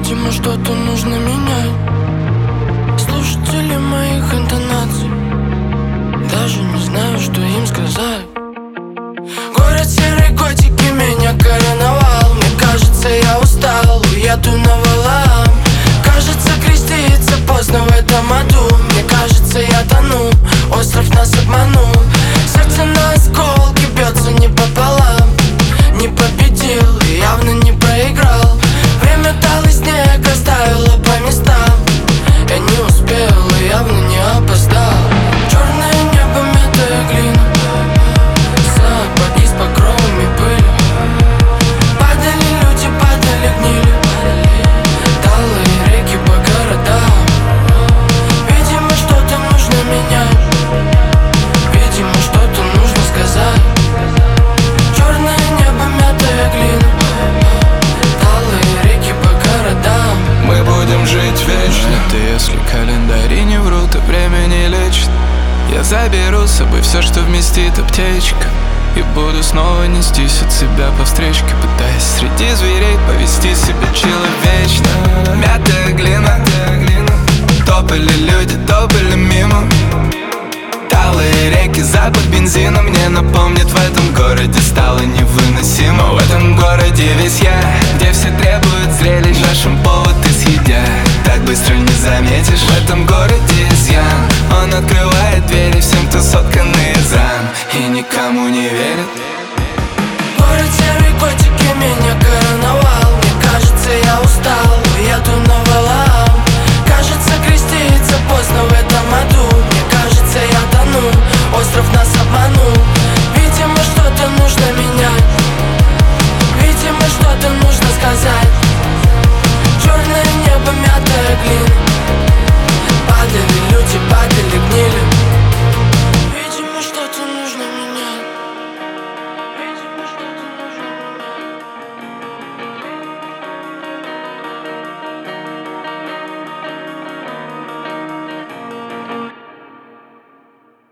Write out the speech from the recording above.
Видимо, что-то нужно менять. Слушатели моих интонаций, даже не знаю, что им сказать. Город серой котики меня короновал. Мне кажется, я устал, уеду на валам. Кажется, креститься поздно в этом аду. Мне кажется, я тону, остров нас обманул. Сердце на осколки бьется не пополам. Не победил и явно не проиграл. Время талый снег оставило по местам. Я не успел и явно не опоздал. Черное небо, мятая глина, сапоги с покровами пыли. Падали люди, падали, гнили. Талые реки по городам. Видимо, что-то нужно менять. Видимо, что-то нужно сказать. Черное небо, мятая глина, талые реки по городам. Мы будем жить вечно. Это если календари не врут, и время не лечит. Я заберу с собой все, что вместит аптечка, и буду снова нестись от себя по встречке, пытаясь среди зверей повести себя человечно. Мятая глина, топали люди, топали мимо. Талые реки, запах бензина мне напомнит: в этом городе стало невыносимо. В этом городе весь я, где все